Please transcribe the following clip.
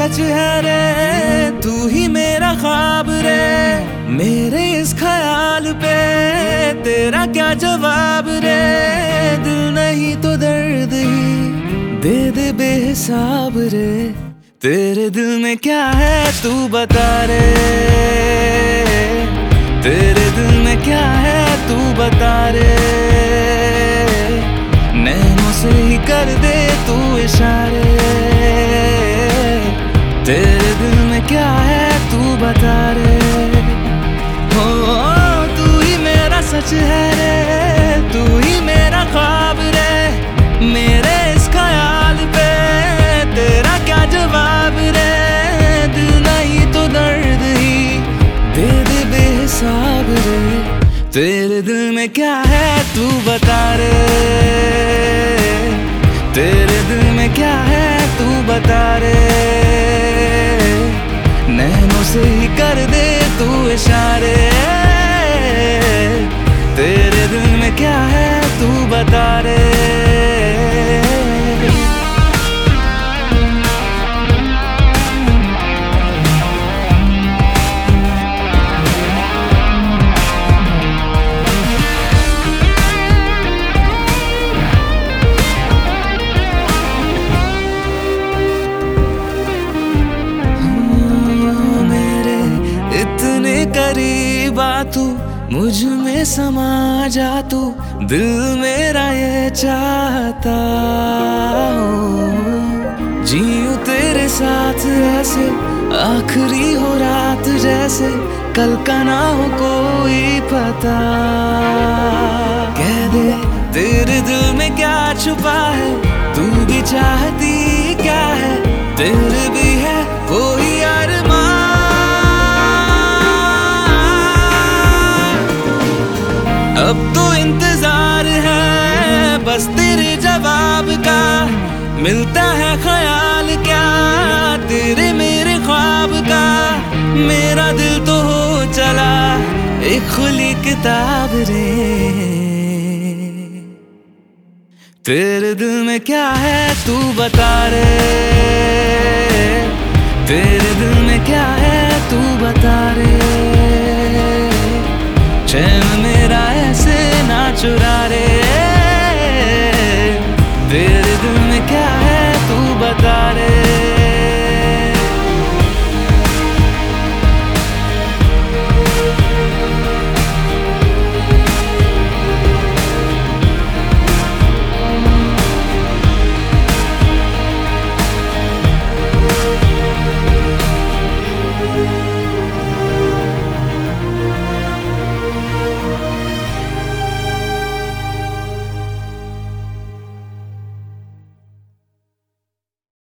सच है रे, तू ही मेरा ख्वाब रे। मेरे इस ख्याल पे तेरा क्या जवाब रे। दिल नहीं तो दर्द ही दे दे बेहिसाब रे। तेरे दिल में क्या है तू बता रे। तेरे दिल में क्या है तू बता रे। नैनों से ही कर दे तू इशारे। तेरे दिल में क्या है तू बता रे। हो तू ही मेरा सच है रे, तू ही मेरा ख्वाब रे। मेरे इस ख्याल पे तेरा क्या जवाब रे। दिल नहीं तो दर्द ही दे दे बेहिसाब रे। तेरे दिल में क्या है तू बता रे। तेरे दिल में क्या है तू बता रे। नैनों से ही कर दे तू इशारे। तेरे दिल में क्या है तू बता रे। करीब आ तू, मुझ में समा जा तू। दिल मेरा ये चाहता हूँ जीऊं तेरे साथ ऐसे। आखिरी हो रात जैसे, कल का ना हो कोई पता। कह दे तेरे दिल में क्या छुपा है, तू भी चाहती क्या है। तेरे भी है कोई अरमान। अब तो इंतजार है बस तेरे जवाब का। मिलता है ख्याल क्या तेरे मेरे ख्वाब का। मेरा दिल तो हो चला एक खुली किताब रे। तेरे दिल में क्या है तू बता रे। तेरे दिल में क्या है तू बता रे। चैन मेरा ऐसे ना चुरा रे। तेरे दिल में क्या है तू बता रे।